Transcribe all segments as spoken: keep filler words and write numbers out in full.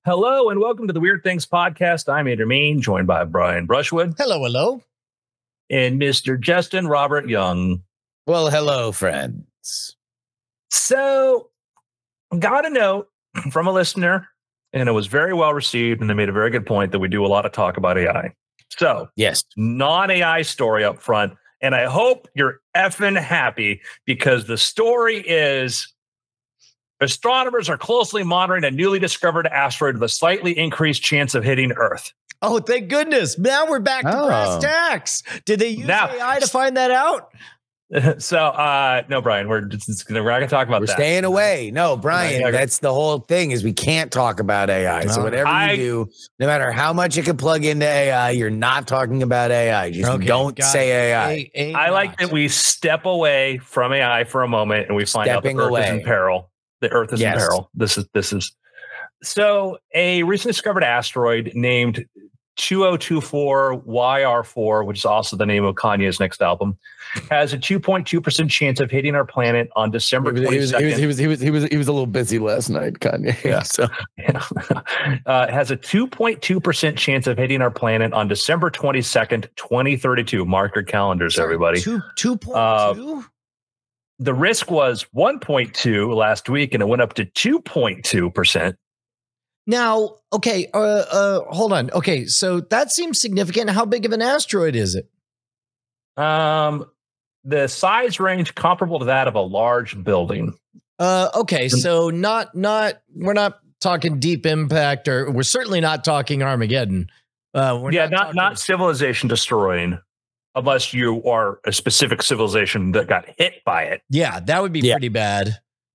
Hello and welcome to the Weird Things Podcast. I'm Andrew Main, joined by Brian Brushwood. Hello, hello. And Mister Justin Robert Young. Well, hello, friends. So, got a note from a listener, and it was very well received, and they made a very good point that we do a lot of talk about A I. So, yes, non-A I story up front, and I hope you're effing happy because the story is... astronomers are closely monitoring a newly discovered asteroid with a slightly increased chance of hitting Earth. Oh, thank goodness. Now we're back to Oh. brass tacks. Did they use Now- A I to find that out? So, uh, no, Brian, we're just gonna, we're not going to talk about we're that. staying away. No, Brian, Okay. that's the whole thing is we can't talk about A I. So No. whatever I- you do, no matter how much you can plug into A I, you're not talking about A I. Just Okay, don't got say it. A I. A- A I like not. that we step away from A I for a moment and we find Stepping out the Earth is away. in peril. The Earth is Yes. in peril. This is this is so a recently discovered asteroid named two oh two four Y R four, which is also the name of Kanye's next album, has a two point two percent chance of hitting our planet on December He was, he, was, he, twenty-second. was, he was he was he was a little busy last night, Kanye. Yeah. So uh, it has a two point two percent chance of hitting our planet on December twenty-second, twenty thirty-two. Mark your calendars, Sorry, everybody. Two, two point Uh, two? The risk was one point two last week, and it went up to two point two percent. Now, okay, uh, uh, hold on. Okay, so that seems significant. How big of an asteroid is it? Um, the size range comparable to that of a large building. Uh, okay, so not, not, we're not talking Deep Impact, or we're certainly not talking Armageddon. Uh, we're yeah, not talking- not civilization destroying, unless you are a specific civilization that got hit by it. Yeah, that would be Yeah. pretty bad.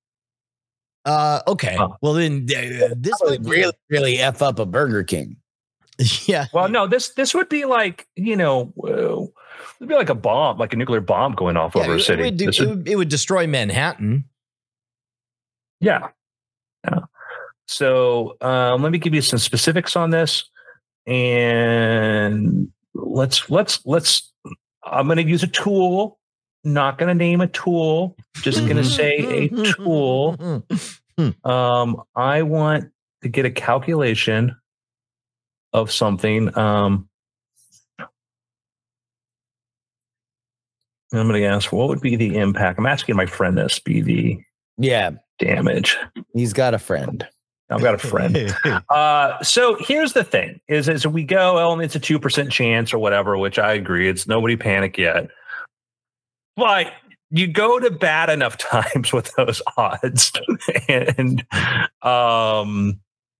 Uh, okay. Huh. Well, then uh, this that would might be- really, really F up a Burger King. yeah. Well, no, this this would be like you know, uh, it'd be like a bomb, like a nuclear bomb going off Yeah, over a it, city. would do, This it, would- would, it would destroy Manhattan. Yeah. Yeah. So um, let me give you some specifics on this, and let's let's let's. I'm going to use a tool. Not going to name a tool. Just going to say a tool. Um, I want to get a calculation of something. Um, I'm going to ask what would be the impact. I'm asking my friend this. Be the Yeah, damage. he's got a friend. I've got a friend. Uh, so here's the thing: is as we go, oh, it's a two percent chance or whatever, which I agree. It's nobody panic yet, but you go to bad enough times with those odds, and um,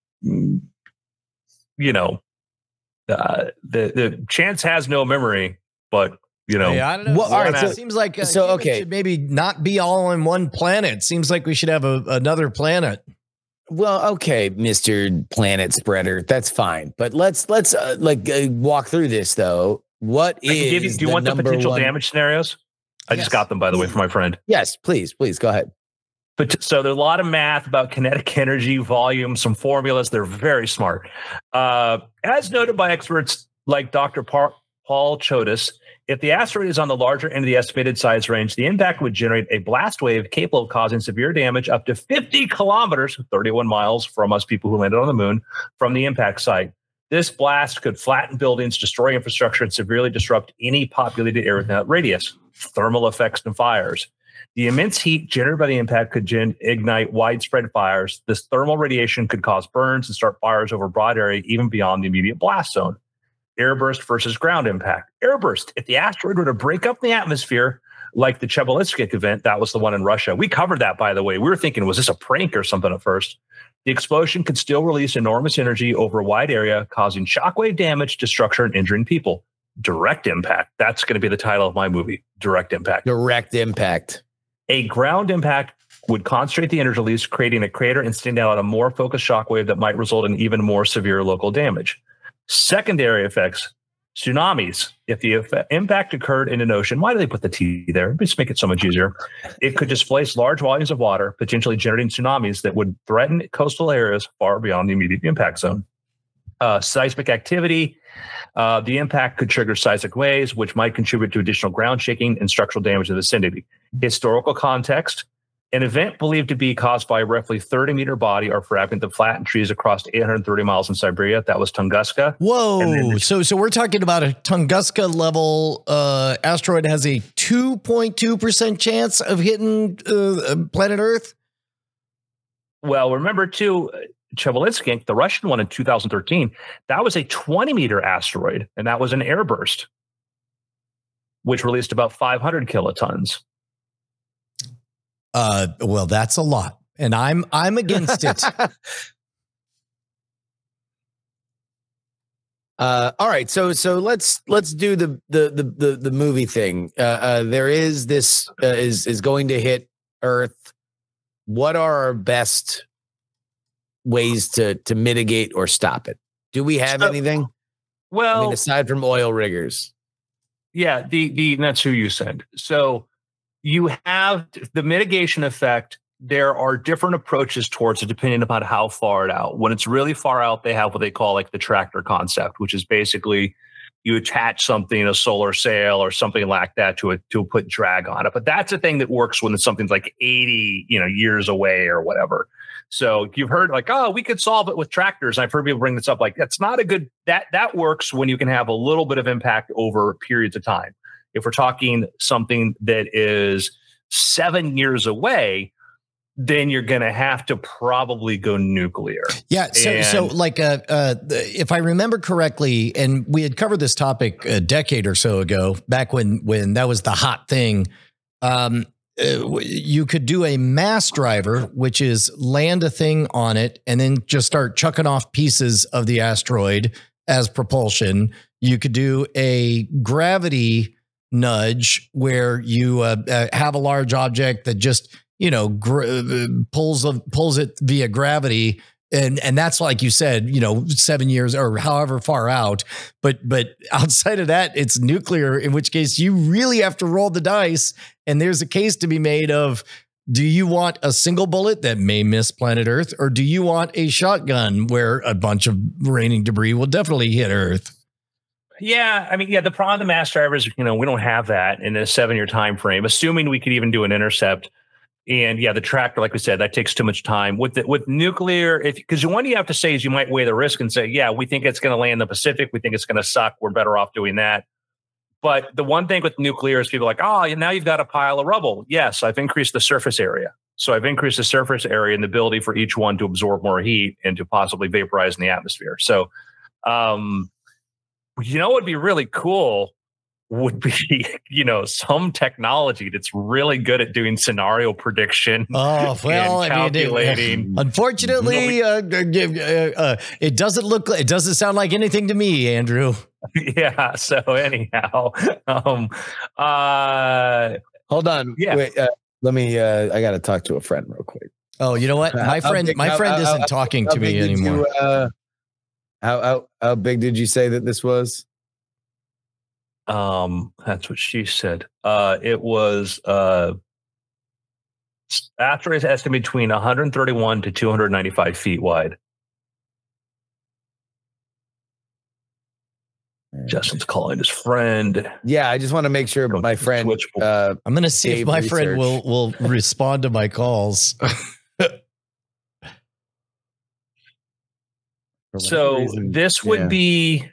you know, uh, the the chance has no memory, but you know, Yeah, I don't know. Well, all right, it so- seems like uh, so, humans okay. should maybe not be all on one planet. Seems like we should have a, another planet. Well, okay, Mister Planet Spreader, that's fine. But let's let's uh, like uh, walk through this though. What I can is give you, do you the want the number potential one- damage scenarios? I Yes. just got them, by the way, from my friend. Yes, please, please go ahead. But so there's a lot of math about kinetic energy, volume, some formulas. They're very smart. Uh, as noted by experts like Doctor Pa- Paul Chodas, if the asteroid is on the larger end of the estimated size range, the impact would generate a blast wave capable of causing severe damage up to fifty kilometers, thirty-one miles from us people who landed on the moon, from the impact site. This blast could flatten buildings, destroy infrastructure, and severely disrupt any populated area within that radius. Thermal effects and fires. The immense heat generated by the impact could gen- ignite widespread fires. This thermal radiation could cause burns and start fires over a broad area, even beyond the immediate blast zone. Airburst versus ground impact. Airburst. If the asteroid were to break up the atmosphere, like the Chelyabinsk event, that was the one in Russia. We covered that, by the way. We were thinking, was this a prank or something at first? The explosion could still release enormous energy over a wide area, causing shockwave damage, destruction, and injuring people. Direct impact. That's going to be the title of my movie. Direct impact. Direct impact. A ground impact would concentrate the energy release, creating a crater and sending out a more focused shockwave that might result in even more severe local damage. Secondary effects, tsunamis. If the eff- impact occurred in an ocean, why do they put the T there? Just make it so much easier. It could displace large volumes of water, potentially generating tsunamis that would threaten coastal areas far beyond the immediate impact zone. Uh, seismic activity. Uh, the impact could trigger seismic waves, which might contribute to additional ground shaking and structural damage in the vicinity. Historical context. An event believed to be caused by a roughly thirty meter body or fragment that flattened trees across eight hundred thirty miles in Siberia. That was Tunguska. Whoa. the- so so we're talking about a Tunguska level uh, asteroid has a two point two percent chance of hitting uh, planet Earth? Well, remember too, Chelyabinsk, the Russian one in two thousand thirteen, that was a twenty meter asteroid, and that was an airburst, which released about five hundred kilotons. Uh, well, that's a lot, and I'm I'm against it. Uh, all right, so so let's let's do the the the the, the movie thing. Uh, uh, there is this uh, is is going to hit Earth. What are our best ways to to mitigate or stop it? Do we have So- anything? Well, I mean, aside from oil riggers. yeah, the the that's who you send. So you have the mitigation effect. There are different approaches towards it depending upon how far out. When it's really far out, they have what they call like the tractor concept, which is basically you attach something, a solar sail or something like that to it to put drag on it. But that's a thing that works when it's something's like eighty, you know, years away or whatever. So you've heard like, oh, we could solve it with tractors. I've heard people bring this up. Like that's not a good that that works when you can have a little bit of impact over periods of time. If we're talking something that is seven years away, then you're going to have to probably go nuclear. Yeah. So, so And- like, uh, uh, if I remember correctly, and we had covered this topic a decade or so ago, back when when that was the hot thing. Um, uh, you could do a mass driver, which is land a thing on it and then just start chucking off pieces of the asteroid as propulsion. You could do a gravity nudge where you uh, uh, have a large object that just, you know, gr- pulls pulls it via gravity. And and that's like you said, you know, seven years or however far out. But but outside of that, it's nuclear, in which case you really have to roll the dice. And there's a case to be made of, do you want a single bullet that may miss planet Earth, or do you want a shotgun where a bunch of raining debris will definitely hit Earth? Yeah, I mean, yeah, the problem with the mass drivers, you know, we don't have that in a seven-year time frame, assuming we could even do an intercept. And yeah, the tractor, like we said, that takes too much time. With the, with nuclear, if because one you have to say is you might weigh the risk and say, yeah, we think it's going to land in the Pacific. We think it's going to suck. We're better off doing that. But the one thing with nuclear is people are like, oh, now you've got a pile of rubble. Yes, I've increased the surface area. So I've increased the surface area and the ability for each one to absorb more heat and to possibly vaporize in the atmosphere. So, um, you know, what would be really cool would be, you know, some technology that's really good at doing scenario prediction. Oh, well, and I mean, calculating. unfortunately, uh, uh, uh, it doesn't look, it doesn't sound like anything to me, Andrew. Yeah. So anyhow, um, uh, Hold on. Yeah. Wait, uh, let me. Uh, I got to talk to a friend real quick. Oh, you know what? How- My how friend, big- my how- friend how- isn't how- talking how to me big did anymore. you, uh, how how how big did you say that this was? Um, that's what she said. Uh, it was uh, asteroids estimated between one hundred thirty-one to two hundred ninety-five feet wide. Justin's calling his friend. Yeah, I just want to make sure Go my to friend. Switch. Uh, I'm going to see if Dave my friend will research. will respond to my calls. for whatever So reason- this would yeah. be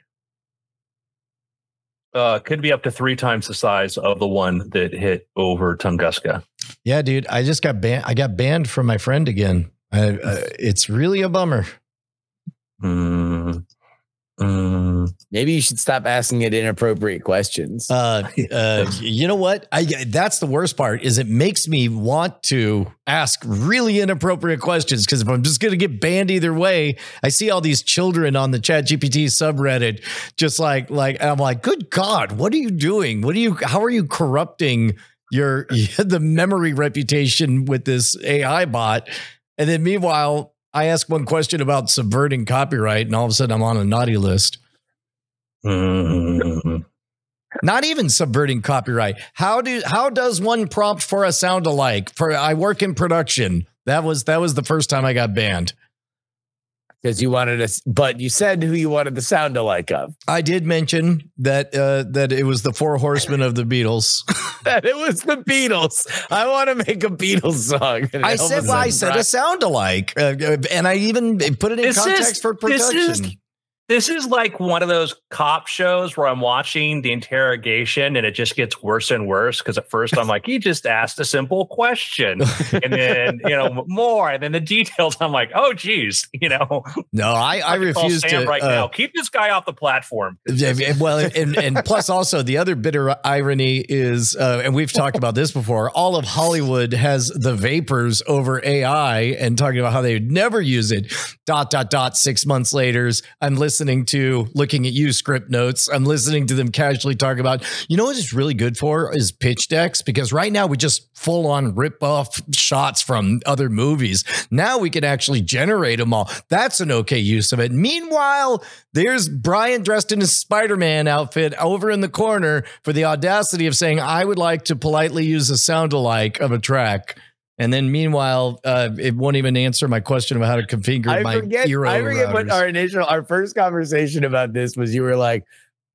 uh, could be up to three times the size of the one that hit over Tunguska. Yeah, dude, I just got banned. I got banned from my friend again. I, uh, it's really a bummer. Mm, mm. Maybe you should stop asking it inappropriate questions. Uh, uh, you know what? I that's the worst part is it makes me want to ask really inappropriate questions because if I'm just going to get banned either way, I see all these children on the ChatGPT subreddit, just like like I'm like, good God, what are you doing? What are you? How are you corrupting your the memory reputation with this A I bot? And then meanwhile, I ask one question about subverting copyright, and all of a sudden I'm on a naughty list. Mm. Not even subverting copyright. How do how does one prompt for a sound alike? For I work in production. That was that was the first time I got banned. Because you wanted us, but you said who you wanted the sound alike of. I did mention that uh, that it was the Four Horsemen of the Beatles. That it was the Beatles. I want to make a Beatles song. And I said, well, I said a sound alike, uh, and I even put it in This context is- for this production. is- This is like one of those cop shows where I'm watching the interrogation and it just gets worse and worse. Because at first I'm like, he just asked a simple question, and then you know more, and then the details. I'm like, oh geez, you know. no, I, I refuse Sam to. right uh, now. Keep this guy off the platform. Yeah, well, and, and plus also the other bitter irony is, uh, and we've talked about this before, all of Hollywood has the vapors over A I and talking about how they would never use it. Dot, dot, dot, six months later, I'm listening to, looking at you, Script Notes. I'm listening to them casually talk about, you know what it's really good for is pitch decks, because right now we just full on rip off shots from other movies. Now we can actually generate them all. That's an okay use of it. Meanwhile, there's Brian dressed in his Spider-Man outfit over in the corner for the audacity of saying, I would like to politely use a sound alike of a track. And then meanwhile, uh, it won't even answer my question about how to configure I my forget, Eero I forget what routers. our initial, our first conversation about this was. You were like,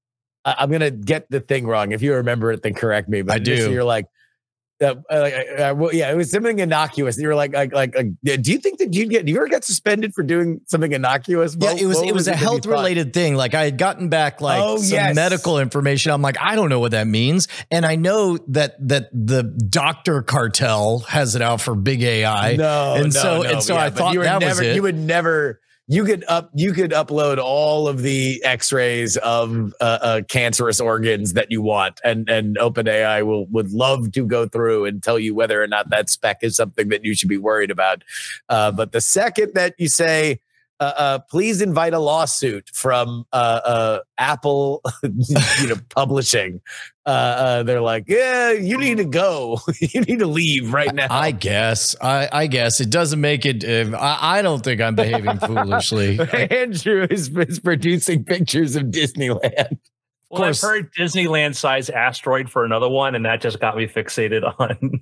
I- I'm going to get the thing wrong. If you remember it, then correct me. But I do. initially You're like, uh, uh, uh, well, yeah, it was something innocuous. You were like, like, like, like, do you think that you'd get, do you ever get suspended for doing something innocuous? Yeah, What- it was what it was a that you health thought? related thing. Like I had gotten back like Oh, some yes. medical information. I'm like, I don't know what that means. And I know that that the doctor cartel has it out for big A I. No, And no, so- no, and so I but thought you would that was never, it. You would never. You could up. You could upload all of the X-rays of uh, uh, cancerous organs that you want, and and OpenAI will would love to go through and tell you whether or not that spec is something that you should be worried about. Uh, but the second that you say, uh, uh, "Please invite a lawsuit from uh, uh, Apple," you know, publishing, uh, uh, they're like, "Yeah, you need to go. You need to leave right now." I guess. I, I guess it doesn't make it. Uh, I, I don't think I'm behaving foolishly. Andrew is, is producing pictures of Disneyland. Well, I've course. heard Disneyland size asteroid for another one, and that just got me fixated on.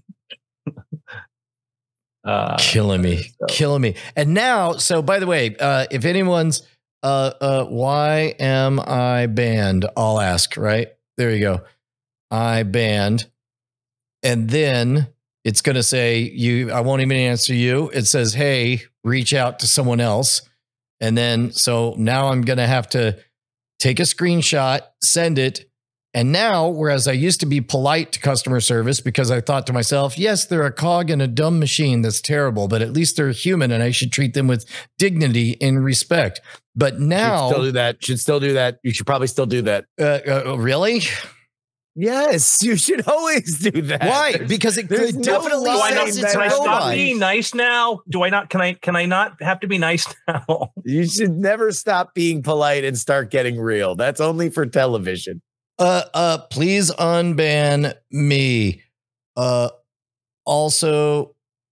uh, killing me, so. killing me. And now, so by the way, uh, if anyone's, uh, uh, why am I banned? I'll ask. Right there, you go. I banned, and then it's going to say you. I won't even answer you. It says, "Hey, reach out to someone else," and then so now I'm going to have to take a screenshot, send it. And now, whereas I used to be polite to customer service because I thought to myself, yes, they're a cog in a dumb machine that's terrible, but at least they're human and I should treat them with dignity and respect. But now, Should still do that. Should still do that. You should probably still do that. uh, uh, really? Yes, you should always do that. Why? There's- Because it there's could no definitely Do I not? says line it's Can a I that stop robot. being nice now? Do I not? Can I? Can I not have to be nice now? You should never stop being polite and start getting real. That's only for television. Uh, uh, please unban me. Uh, also,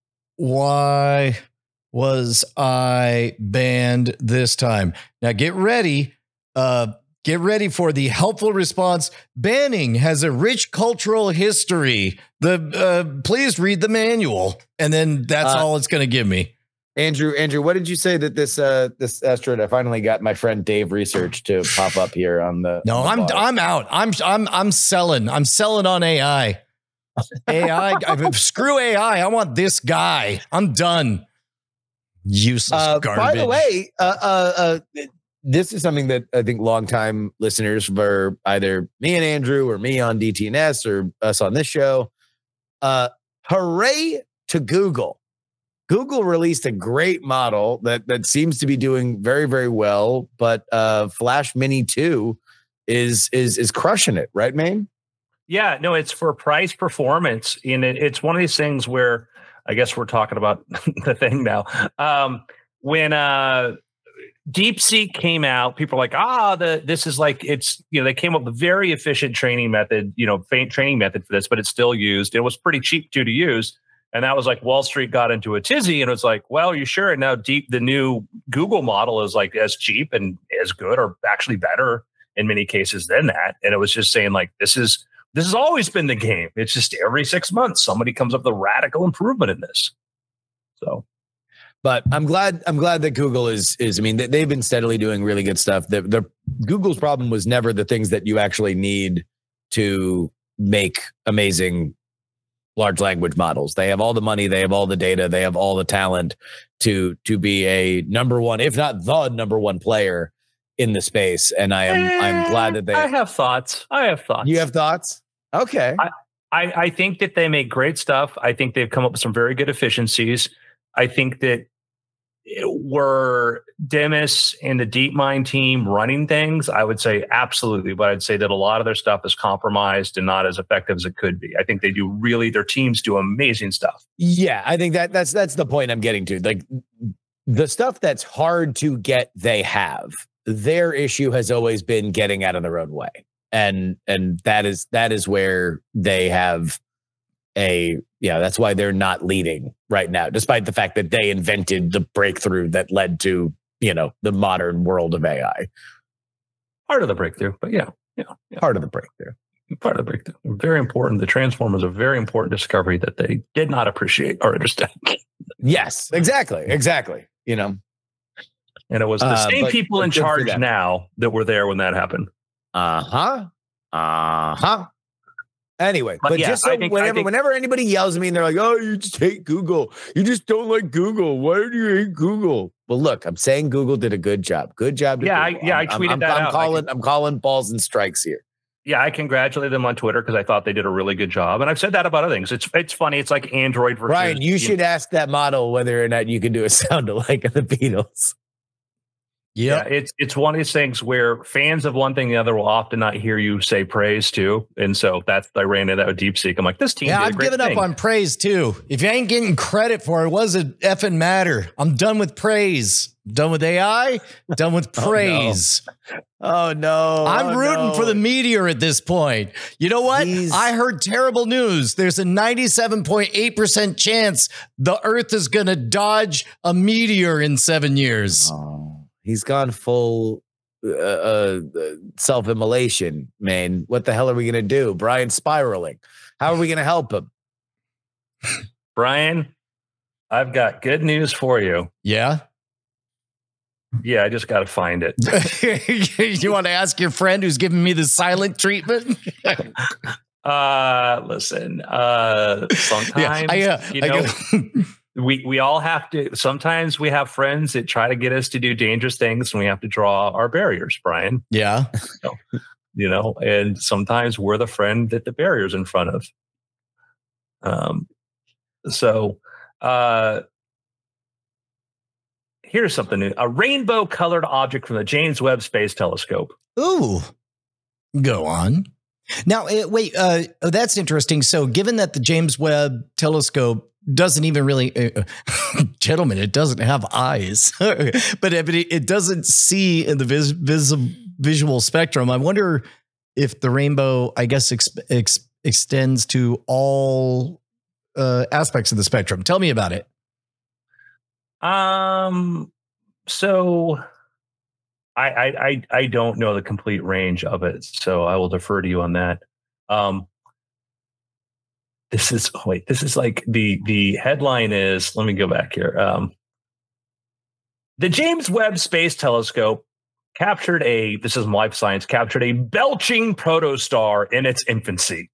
why was I banned this time? Now get ready. Uh, get ready for the helpful response. Banning has a rich cultural history. The uh, please read the manual, and then that's Uh, all it's going to give me. Andrew, Andrew, what did you say that this uh this asteroid? I finally got my friend Dave Research to pop up here on the. No, on the I'm bar. I'm out. I'm I'm I'm selling. I'm selling on A I. A I. I- screw A I. I want this guy. I'm done. Useless Uh, garbage. by the way, uh, uh, uh, this is something that I think longtime listeners for either me and Andrew or me on D T N S or us on this show, uh, hooray to Google. Google released a great model that that seems to be doing very, very well, but uh, Flash Mini two is is is crushing it, right, Maine? Yeah, no, it's for price performance, and it, it's one of these things where I guess we're talking about the thing now. Um, when uh, DeepSeek came out, people are like, ah, the this is like it's you know they came up with a very efficient training method, you know, faint training method for this, but it's still used. It was pretty cheap too to use. And that was like Wall Street got into a tizzy and it was like, well, you sure? And now deep, the new Google model is like as cheap and as good or actually better in many cases than that. And it was just saying like, this is, this has always been the game. It's just every six months, somebody comes up with a radical improvement in this. So. But I'm glad I'm glad that Google is is I mean they, they've been steadily doing really good stuff. The, the Google's problem was never the things that you actually need to make amazing large language models. They have all the money, they have all the data, they have all the talent to to be a number one, if not the number one player in the space. And I am eh, I'm glad that they I have thoughts. I have thoughts. You have thoughts? Okay. I, I, I think that they make great stuff. I think they've come up with some very good efficiencies. I think that were Demis and the DeepMind team running things, I would say absolutely. But I'd say that a lot of their stuff is compromised and not as effective as it could be. I think they do really, their teams do amazing stuff. Yeah, I think that that's that's the point I'm getting to. Like the stuff that's hard to get, they have. Their issue has always been getting out of their own way. And and that is that is where they have a yeah, that's why they're not leading right now, despite the fact that they invented the breakthrough that led to, you know, the modern world of A I. Part of the breakthrough, but yeah, yeah, yeah. Part of the breakthrough. Part of the breakthrough. Very important. The transformers are a very important discovery that they did not appreciate or understand. Yes, exactly. Exactly. You know. And it was the uh, same but, people but in charge now that were there when that happened. Uh-huh. Uh-huh. Anyway, but, but yeah, just so think, whenever think, whenever anybody yells at me and they're like, oh, you just hate Google. You just don't like Google. Why do you hate Google? Well, look, I'm saying Google did a good job. Good job. To yeah, I, Google. yeah, I'm, I tweeted I'm, that I'm out. Calling, can, I'm calling balls and strikes here. Yeah, I congratulate them on Twitter because I thought they did a really good job. And I've said that about other things. It's it's funny. It's like Android versus... Ryan, you, you should know. ask that model whether or not you can do a sound alike of the Beatles. Yep. Yeah, it's it's one of these things where fans of one thing or the other will often not hear you say praise too, and so that's I ran into that with DeepSeek. I'm like, this team. Yeah, did a I've great given thing. up on praise too. If you ain't getting credit for it, what does it effing matter? I'm done with praise. Done with A I. Done with praise. Oh no! Oh, no. I'm oh, rooting no. for the meteor at this point. You know what? He's... I heard terrible news. There's a ninety-seven point eight percent chance the Earth is going to dodge a meteor in seven years. Oh. He's gone full uh, uh, self-immolation, man. What the hell are we going to do? Brian's spiraling. How are we going to help him? Brian, I've got good news for you. Yeah? Yeah, I just got to find it. You want to ask your friend who's giving me the silent treatment? uh, listen, uh, sometimes, yeah, I, uh, you know... We we all have to, sometimes we have friends that try to get us to do dangerous things and we have to draw our barriers, Brian. Yeah. You know, you know, and sometimes we're the friend that the barrier's in front of. Um, so uh, here's something new. A rainbow colored object from the James Webb Space Telescope. Ooh, go on. Now, wait, uh, oh, that's interesting. So given that the James Webb Telescope doesn't even really, uh, gentlemen, it doesn't have eyes, but it, it doesn't see in the vis, vis, visual spectrum. I wonder if the rainbow, I guess, ex, ex, extends to all uh, aspects of the spectrum. Tell me about it. Um. So, I I I, I don't know the complete range of it, so I will defer to you on that. Um. This is oh wait. This is like the the headline is. Let me go back here. Um, the James Webb Space Telescope captured a. This is Life Science captured a belching protostar in its infancy.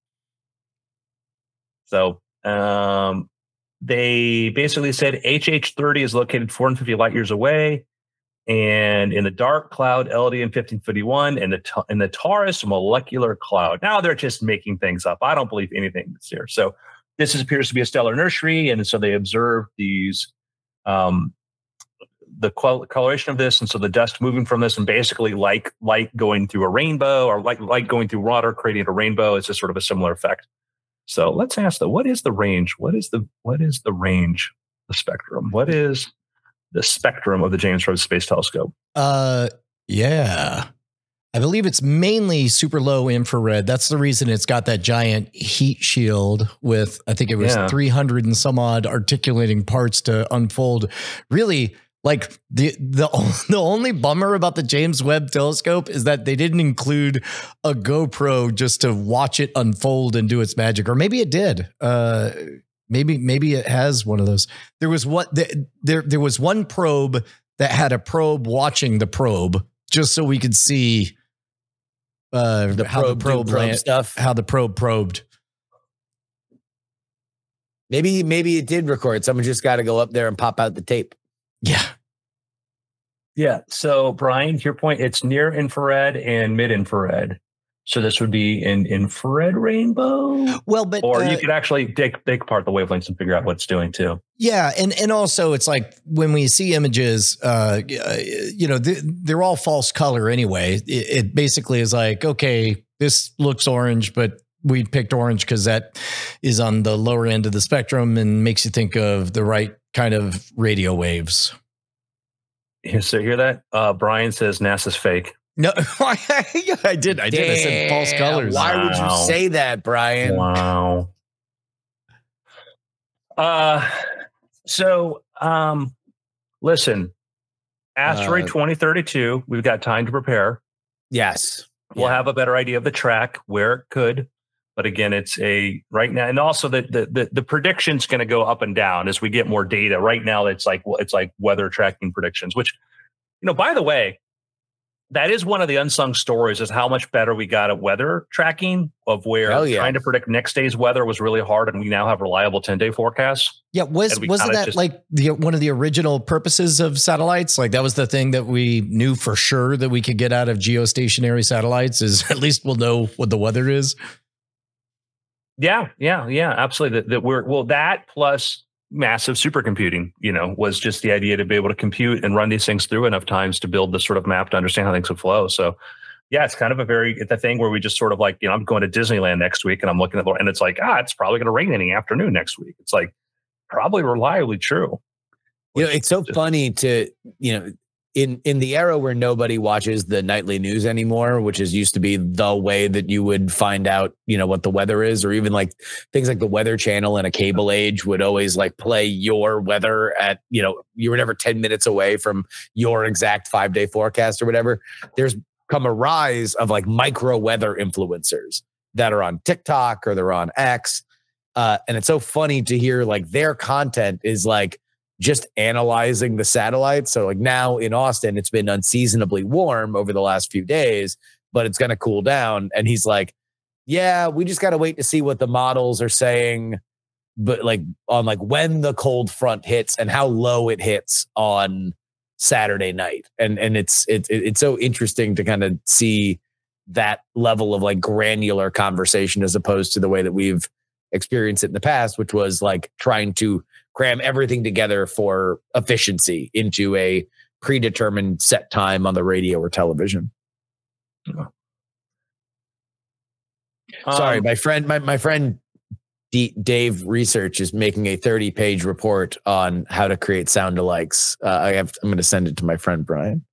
So um, they basically said H H thirty is located four hundred fifty light years away, and in the dark cloud L D N fifteen fifty-one, and the in the Taurus molecular cloud. Now they're just making things up. I don't believe anything that's here. So this is, appears to be a stellar nursery, and so they observed these um, the qual- coloration of this, and so the dust moving from this, and basically like light going through a rainbow, or like light going through water creating a rainbow. It's just sort of a similar effect. So let's ask them, what is the range? What is the what is the range? The spectrum. What is the spectrum of the James Webb Space Telescope? Uh, yeah. I believe it's mainly super low infrared. That's the reason it's got that giant heat shield with, I think it was yeah. three hundred and some odd articulating parts to unfold. Really, like the, the, the only bummer about the James Webb Telescope is that they didn't include a GoPro just to watch it unfold and do its magic. Or maybe it did. Uh, maybe maybe it has one of those. There was what there there was one probe that had a probe watching the probe, just so we could see uh, the how probe, the probe, probe land, stuff, how the probe probed. Maybe maybe it did record. Someone just got to go up there and pop out the tape. Yeah. Yeah. So, Brian, to your point, it's near infrared and mid infrared. So this would be an infrared rainbow. Well, but or uh, you could actually take take apart the wavelengths and figure out what it's doing too. Yeah, and and also it's like when we see images, uh, you know, they're, they're all false color anyway. It, it basically is like, okay, this looks orange, but we picked orange because that is on the lower end of the spectrum and makes you think of the right kind of radio waves. So hear that? Uh, Brian says NASA's fake. No, I did. I did. I said false colors. Why Wow. would you say that, Brian? Wow. Uh, so, um, listen, asteroid Uh, twenty thirty-two, we've got time to prepare. Yes. We'll Yeah. have a better idea of the track, where it could. But again, it's a right now, and also the the the, the prediction's going to go up and down as we get more data. Right now, it's like it's like weather tracking predictions, which, you know, by the way, that is one of the unsung stories, is how much better we got at weather tracking, of where Hell yeah. trying to predict next day's weather was really hard, and we now have reliable ten-day forecasts. Yeah, was And we wasn't kinda that just- like the one of the original purposes of satellites? Like that was the thing that we knew for sure that we could get out of geostationary satellites, is at least we'll know what the weather is. Yeah, yeah, yeah, absolutely. That, that we're well, that plus massive supercomputing, you know, was just the idea to be able to compute and run these things through enough times to build this sort of map to understand how things would flow. So, yeah, it's kind of a very it's a thing where we just sort of like, you know, I'm going to Disneyland next week and I'm looking at the and it's like, ah, it's probably going to rain in the afternoon next week. It's like probably reliably true. You know, it's so Just- funny to, you know, in in the era where nobody watches the nightly news anymore, which is used to be the way that you would find out, you know, what the weather is, or even like things like the Weather Channel in a cable age would always like play your weather at, you know, you were never ten minutes away from your exact five day forecast or whatever. There's come a rise of like micro weather influencers that are on TikTok or they're on X. Uh, and it's so funny to hear like their content is like just analyzing the satellites. So like now in Austin, it's been unseasonably warm over the last few days, but it's going to cool down. And he's like, yeah, we just got to wait to see what the models are saying, but like on like when the cold front hits and how low it hits on Saturday night. And, and it's, it's, it's so interesting to kind of see that level of like granular conversation as opposed to the way that we've experienced it in the past, which was like trying to cram everything together for efficiency into a predetermined set time on the radio or television. Sorry, Um, my friend, my, my friend D- Dave Research is making a thirty page report on how to create sound alikes. Uh, I have, I'm going to send it to my friend Brian.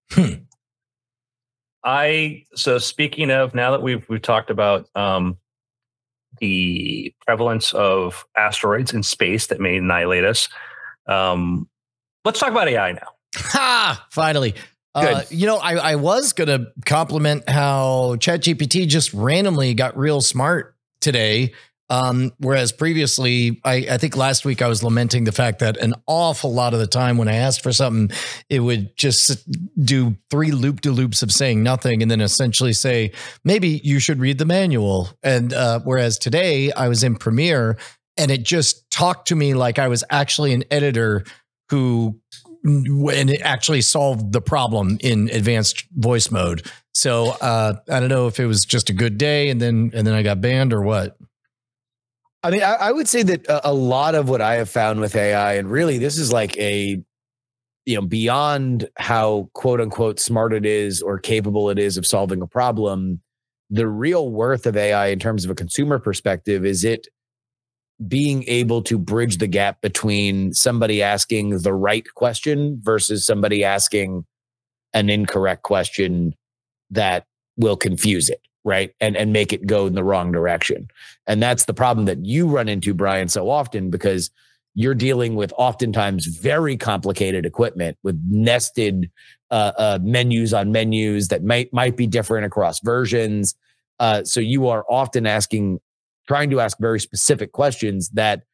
I so speaking of, now that we've we've talked about um, the prevalence of asteroids in space that may annihilate us, um, let's talk about A I now. Ha! Finally. Uh, you know, I, I was going to compliment how ChatGPT just randomly got real smart today. Um, whereas previously, I, I think last week I was lamenting the fact that an awful lot of the time when I asked for something, it would just do three loop de loops of saying nothing and then essentially say, maybe you should read the manual. And uh, whereas today I was in Premiere and it just talked to me like I was actually an editor who and it actually solved the problem in advanced voice mode. So uh, I don't know if it was just a good day and then and then I got banned or what. I mean, I, I would say that a, a lot of what I have found with A I, and really this is like a, you know, beyond how quote unquote smart it is or capable it is of solving a problem, the real worth of A I in terms of a consumer perspective is it being able to bridge the gap between somebody asking the right question versus somebody asking an incorrect question that will confuse it, right? And and make it go in the wrong direction. And that's the problem that you run into, Brian, so often, because you're dealing with oftentimes very complicated equipment with nested uh, uh, menus on menus that might might be different across versions. Uh, so you are often asking, trying to ask very specific questions that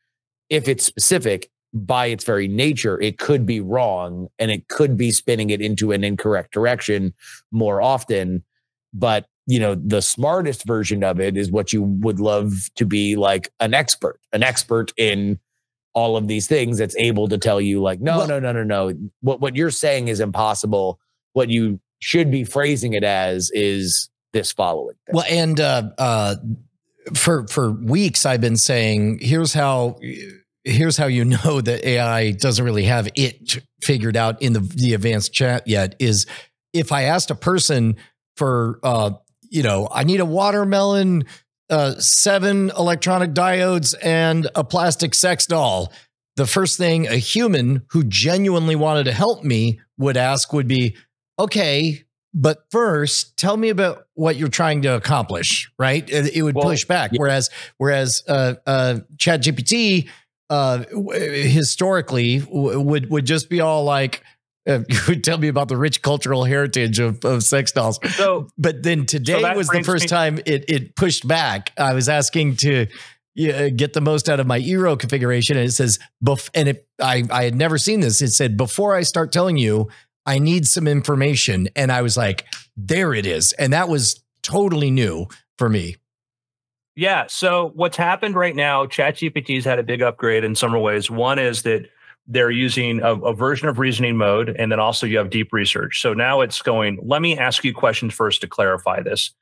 if it's specific, by its very nature, it could be wrong and it could be spinning it into an incorrect direction more often. But, you know, the smartest version of it is what you would love to be like an expert, an expert in all of these things that's able to tell you like, no, well, no, no, no, no. What, what you're saying is impossible. What you should be phrasing it as is this following thing. Well, and uh, uh, for, for weeks I've been saying, here's how... Here's how you know that A I doesn't really have it figured out in the, the advanced chat yet is if I asked a person for, uh, you know, I need a watermelon, uh, seven electronic diodes and a plastic sex doll. The first thing a human who genuinely wanted to help me would ask would be, okay, but first tell me about what you're trying to accomplish, right? It, it would well, push back. Yeah. Whereas, whereas uh, uh, ChatGPT, uh, historically w- would, would just be all like, uh, would tell me about the rich cultural heritage of, of sex dolls. So, but then today so was the first me- time it, it pushed back. I was asking to uh, get the most out of my Eero configuration. And it says, bef- and it, I, I had never seen this. It said, before I start telling you, I need some information. And I was like, there it is. And that was totally new for me. Yeah. So what's happened right now, ChatGPT's had a big upgrade in some ways. One is that they're using a, a version of reasoning mode, and then also you have deep research. So now it's going, let me ask you questions first to clarify this.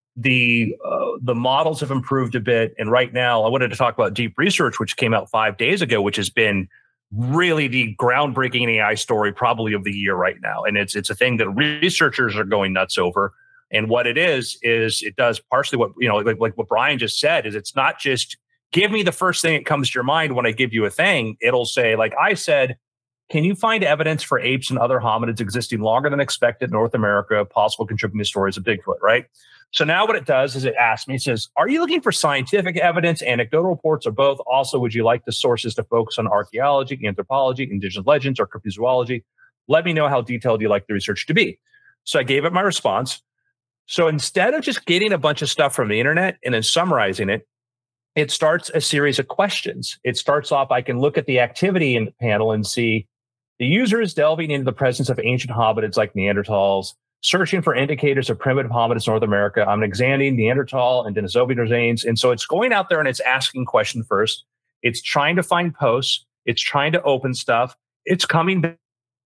The uh, the models have improved a bit. And right now I wanted to talk about deep research, which came out five days ago, which has been really the groundbreaking A I story probably of the year right now. And it's it's a thing that researchers are going nuts over. And what it is, is it does partially what, you know, like, like what Brian just said, is it's not just give me the first thing that comes to your mind when I give you a thing. It'll say, like I said, can you find evidence for apes and other hominids existing longer than expected in North America, possible contributing stories of Bigfoot, right? So now what it does is it asks me, it says, are you looking for scientific evidence, anecdotal reports, or both? Also, would you like the sources to focus on archaeology, anthropology, indigenous legends, or cryptozoology? Let me know how detailed you like the research to be. So I gave it my response. So instead of just getting a bunch of stuff from the internet and then summarizing it, it starts a series of questions. It starts off, I can look at the activity in the panel and see the user is delving into the presence of ancient hominids like Neanderthals, searching for indicators of primitive hominids in North America. I'm examining Neanderthal and Denisovan remains. And so it's going out there and it's asking questions first. It's trying to find posts. It's trying to open stuff. It's coming back.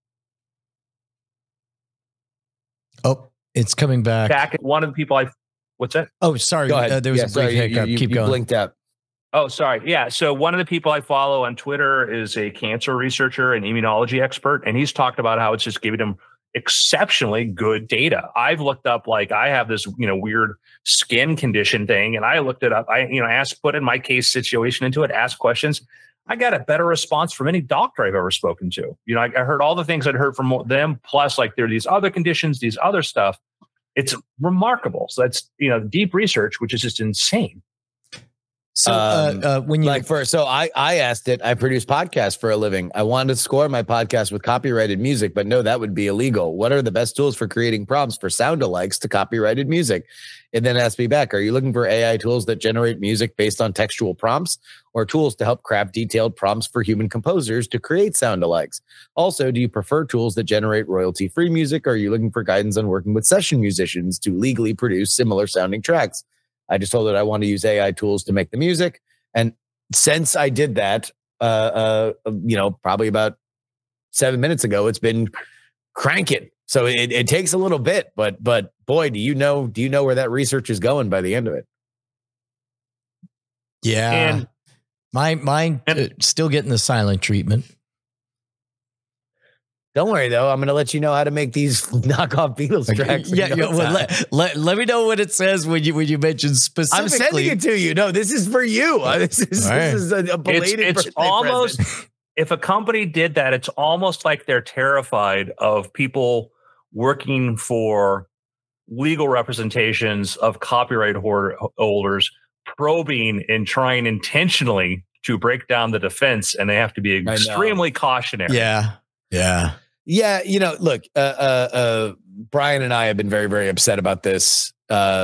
Oh. It's coming back. Back at one of the people I, what's that? Oh, sorry. Uh, there was yeah, a brief sorry, hiccup. You, you, Keep you going. Blinked out. Oh, sorry. Yeah. So one of the people I follow on Twitter is a cancer researcher and immunology expert, and he's talked about how it's just giving him exceptionally good data. I've looked up, like I have this, you know, weird skin condition thing, and I looked it up. I, you know, asked, put in my case situation into it, asked questions. I got a better response from any doctor I've ever spoken to. You know, I, I heard all the things I'd heard from them, plus like there are these other conditions, these other stuff. It's remarkable. So that's, you know, deep research, which is just insane. So um, uh, uh, when you like for, so I, I asked it, I produce podcasts for a living. I wanted to score my podcast with copyrighted music, but no, that would be illegal. What are the best tools for creating prompts for sound-alikes to copyrighted music? And then asked me back, are you looking for A I tools that generate music based on textual prompts, or tools to help craft detailed prompts for human composers to create sound-alikes? Also, do you prefer tools that generate royalty-free music, or are you looking for guidance on working with session musicians to legally produce similar sounding tracks? I just told it I want to use A I tools to make the music. And since I did that, uh, uh, you know, probably about seven minutes ago, it's been cranking. So it, it takes a little bit, but but boy, do you know, do you know where that research is going by the end of it? Yeah. And mine, mine uh, still getting the silent treatment. Don't worry, though. I'm going to let you know how to make these knockoff Beatles tracks. Yeah, yeah well, let, let, let me know what it says when you when you mention specifically. I'm sending it to you. No, this is for you. This is, right. this is a, a belated It's, it's almost, present. If a company did that, it's almost like they're terrified of people working for legal representations of copyright holders probing and trying intentionally to break down the defense, and they have to be extremely cautionary. Yeah, yeah. Yeah, you know, look, uh, uh, uh, Brian and I have been very, very upset about this uh,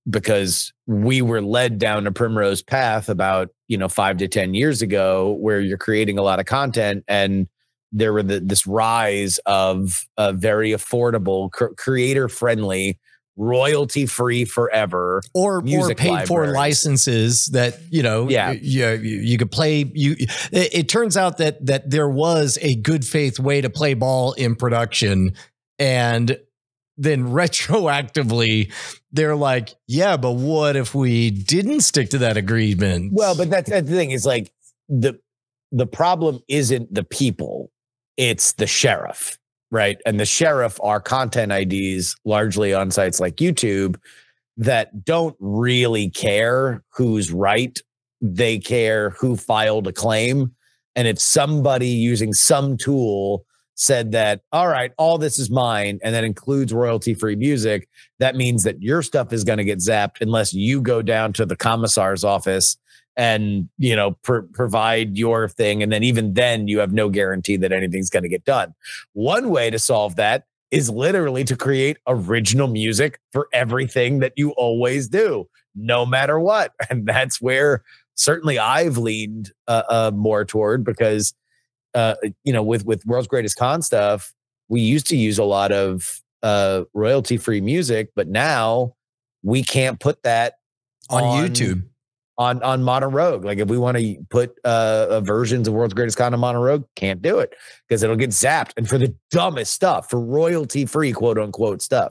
because we were led down a primrose path about, you know, five to ten years ago, where you're creating a lot of content, and there were the, this rise of a very affordable, cr- creator friendly, royalty free forever, or or paid libraries. for licenses that, you know, yeah, you, you, you could play. You it, it turns out that that there was a good faith way to play ball in production, and then retroactively they're like, yeah, but what if we didn't stick to that agreement? Well, but that's, that's the thing, is like the the problem isn't the people, it's the sheriff, right? And the sheriff are content I Ds largely on sites like YouTube that don't really care who's right. They care who filed a claim. And if somebody using some tool said that, all right, all this is mine, and that includes royalty-free music, that means that your stuff is going to get zapped unless you go down to the commissar's office and, you know, pr- provide your thing. And then even then you have no guarantee that anything's going to get done. One way to solve that is literally to create original music for everything that you always do, no matter what. And that's where certainly I've leaned uh, uh, more toward, because Uh, you know, with with World's Greatest Con stuff, we used to use a lot of uh, royalty-free music, but now we can't put that on, on YouTube, on on Modern Rogue. Like if we want to put uh, versions of World's Greatest Con on Modern Rogue, can't do it because it'll get zapped. And for the dumbest stuff, for royalty-free quote unquote stuff.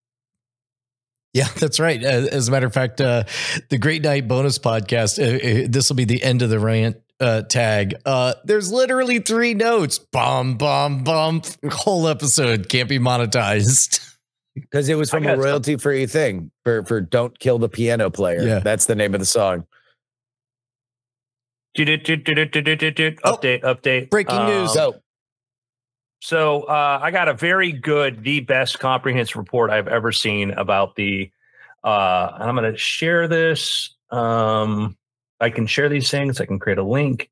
Yeah, that's right. As a matter of fact, uh, the Great Night bonus podcast, uh, this will be the end of the rant uh, tag. Uh, there's literally three notes. Bum, bum, bum. Whole episode can't be monetized. Because it was from a royalty-free thing for, for Don't Kill the Piano Player. Yeah. That's the name of the song. Update, update. Breaking um, news. So, So uh, I got a very good, the best comprehensive report I've ever seen about the, uh, and I'm going to share this. Um, I can share these things. I can create a link.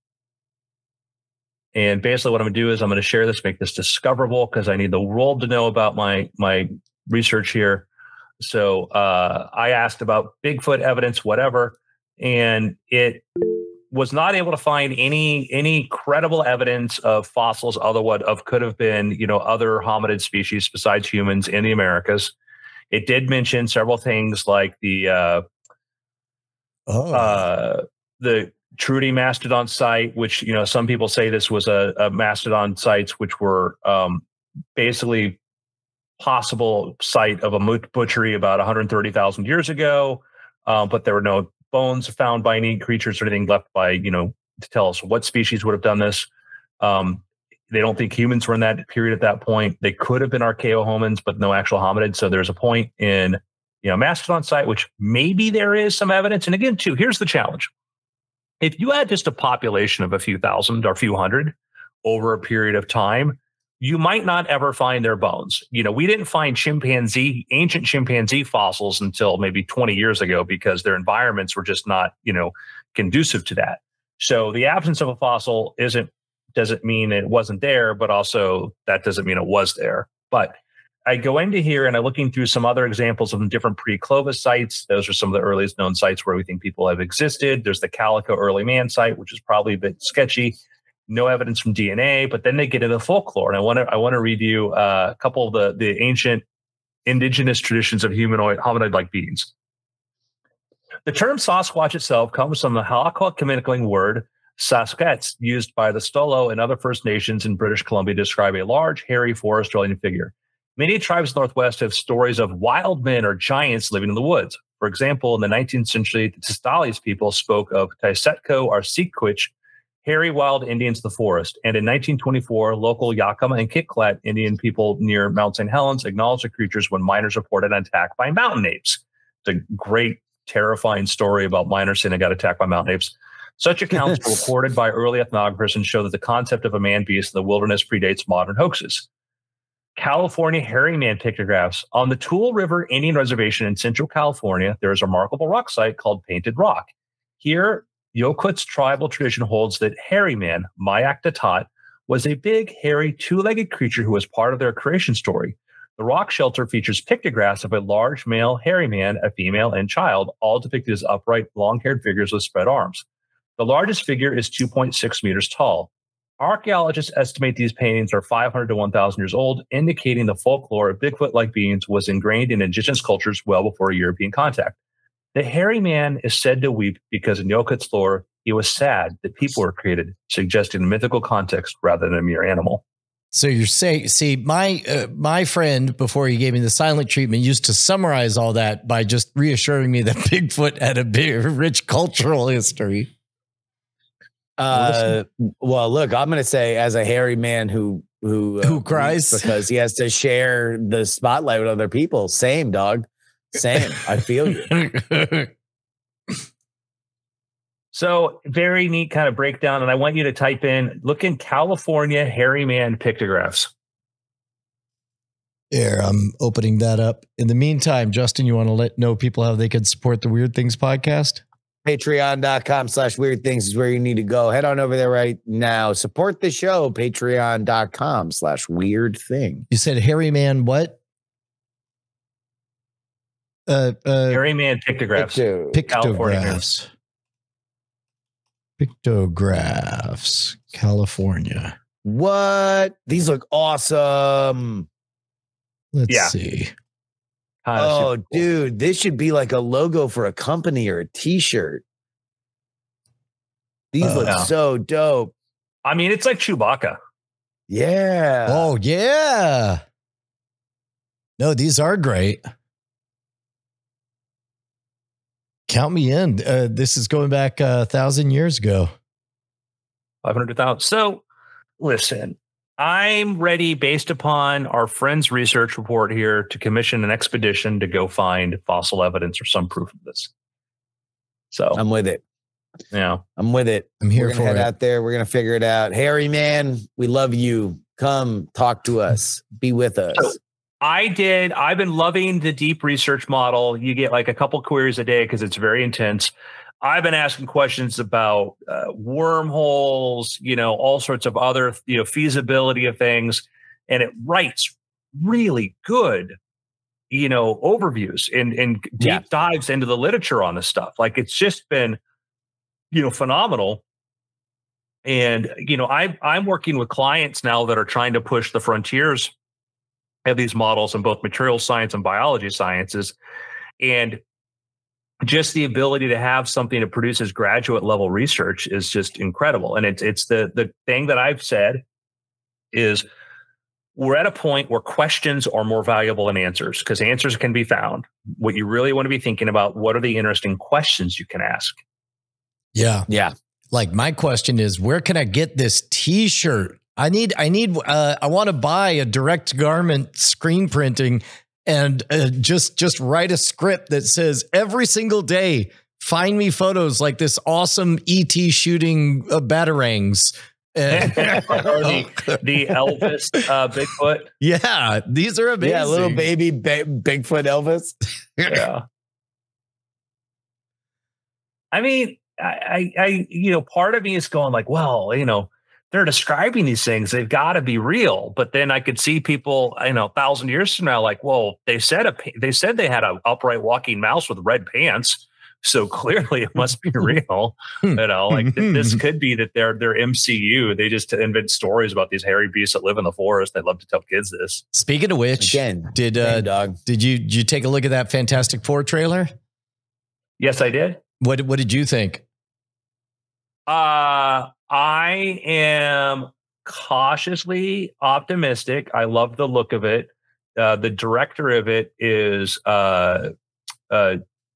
And basically what I'm going to do is I'm going to share this, make this discoverable, because I need the world to know about my, my research here. So uh, I asked about Bigfoot evidence, whatever, and it was not able to find any any credible evidence of fossils, other what of could have been, you know, other hominid species besides humans in the Americas. It did mention several things like the uh, oh. uh, the Trudy mastodon site, which, you know, some people say this was a, a mastodon sites which were um, basically possible site of a butchery about one hundred thirty thousand years ago, uh, but there were no bones found by any creatures or anything left by, you know, to tell us what species would have done this. Um, they don't think humans were in that period at that point. They could have been archaeohomins, but no actual hominids. So there's a point in, you know, mastodon site, which maybe there is some evidence. And again, too, here's the challenge. If you had just a population of a few thousand or a few hundred over a period of time, you might not ever find their bones. You know, we didn't find chimpanzee, ancient chimpanzee fossils until maybe twenty years ago because their environments were just not, you know, conducive to that. So the absence of a fossil isn't, doesn't mean it wasn't there, but also that doesn't mean it was there. But I go into here and I'm looking through some other examples of different pre-Clovis sites. Those are some of the earliest known sites where we think people have existed. There's the Calico early man site, which is probably a bit sketchy. No evidence from D N A, but then they get into folklore. And I want to I want to read you uh, a couple of the, the ancient indigenous traditions of humanoid hominid-like beings. The term Sasquatch itself comes from the Halakha-communicating word Saskets, used by the Stolo and other First Nations in British Columbia to describe a large, hairy, forest-dwelling figure. Many tribes in the Northwest have stories of wild men or giants living in the woods. For example, in the nineteenth century, the Tistalis people spoke of Taisetko or Sequich, hairy wild Indians of the forest. And in nineteen twenty-four, local Yakama and Kiklat Indian people near Mount Saint Helens acknowledged the creatures when miners reported an attack by mountain apes. It's a great, terrifying story about miners saying they got attacked by mountain apes. Such accounts were reported by early ethnographers and show that the concept of a man-beast in the wilderness predates modern hoaxes. California hairy man pictographs. On the Toole River Indian Reservation in Central California, there is a remarkable rock site called Painted Rock. Here, Yoquet's tribal tradition holds that hairy man, Mayak Datat, was a big, hairy, two-legged creature who was part of their creation story. The rock shelter features pictographs of a large male hairy man, a female, and child, all depicted as upright, long-haired figures with spread arms. The largest figure is two point six meters tall. Archaeologists estimate these paintings are five hundred to one thousand years old, indicating the folklore of Bigfoot-like beings was ingrained in indigenous cultures well before European contact. The hairy man is said to weep because in Yokut's lore, he was sad that people were created, suggesting a mythical context rather than a mere animal. So you're saying, see, my uh, my friend, before he gave me the silent treatment, used to summarize all that by just reassuring me that Bigfoot had a big, rich cultural history. Uh, well, look, I'm going to say, as a hairy man who who uh, Who cries? because he has to share the spotlight with other people. Same, dog. Same. I feel you. So very neat kind of breakdown. And I want you to type in, look in California hairy man pictographs. Here, I'm opening that up. In the meantime, Justin, you want to let know people how they can support the Weird Things podcast? Patreon.com slash weird things is where you need to go. Head on over there right now. Support the show. Patreon.com slash weird thing. You said hairy man what? Uh, uh, Hairy man pictographs. Picto- pictographs. Pictographs. California. What? These look awesome. Let's Yeah. see. Uh, Oh, super cool. dude, this should be like a logo for a company or a t-shirt. These Uh, look yeah. so dope. I mean, it's like Chewbacca. Yeah. Oh, yeah. No, these are great. Count me in. Uh, this is going back uh, a thousand years ago. five hundred thousand. So listen, I'm ready based upon our friend's research report here to commission an expedition to go find fossil evidence or some proof of this. So, I'm with it. yeah. I'm with it. I'm here We're gonna for head it. out there. We're gonna figure it out. Harry, man, we love you. Come talk to us. Be with us. So- I did. I've been loving the deep research model. You get like a couple queries a day because it's very intense. I've been asking questions about uh, wormholes, you know, all sorts of other, you know, feasibility of things. And it writes really good, you know, overviews and, and deep Yeah. dives into the literature on this stuff. Like it's just been, you know, phenomenal. And, you know, I, I'm working with clients now that are trying to push the frontiers of these models in both material science and biology sciences. And just the ability to have something that produces graduate level research is just incredible. And it's it's the the thing that I've said is we're at a point where questions are more valuable than answers because answers can be found. What you really want to be thinking about, what are the interesting questions you can ask? Yeah. Yeah. Like my question is, where can I get this t-shirt? I need, I need, uh, I want to buy a direct garment screen printing and uh, just, just write a script that says every single day, find me photos like this awesome E T shooting uh, batarangs. or the, the Elvis uh, Bigfoot. Yeah, these are amazing. Yeah, little baby ba- Bigfoot Elvis. Yeah. I mean, I, I, I, you know, part of me is going like, well, you know, they're describing these things. They've got to be real. But then I could see people, you know, a thousand years from now, like, well, they said a, they said they had an upright walking mouse with red pants. So clearly it must be real. You know, like th- this could be that they're, they're M C U. They just invent stories about these hairy beasts that live in the forest. They love to tell kids this. Speaking of which, Again, did uh, same dog. did you did you take a look at that Fantastic Four trailer? Yes, I did. What what did you think? Uh, I am cautiously optimistic. I love the look of it. Uh, the director of it is uh, uh,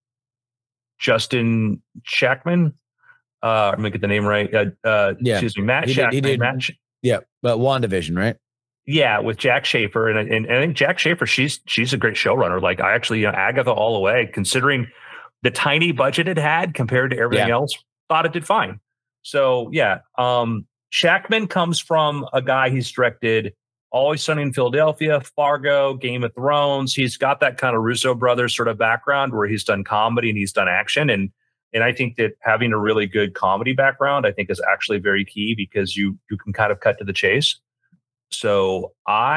Justin Shackman. Uh, I'm gonna get the name right. Uh, uh, Yeah. excuse me, Matt He did- Shackman. he did- Matt Sh- Yeah, but WandaVision, right? yeah, with Jack Schaefer, and, and and I think Jack Schaefer, she's she's a great showrunner. Like I actually, you know, Agatha all the way, considering the tiny budget it had compared to everything Yeah. else, thought it did fine. So yeah, um, Shackman comes from a guy he's directed Always Sunny in Philadelphia, Fargo, Game of Thrones. He's got that kind of Russo brothers sort of background where he's done comedy and he's done action. And and I think that having a really good comedy background, I think, is actually very key because you you can kind of cut to the chase. So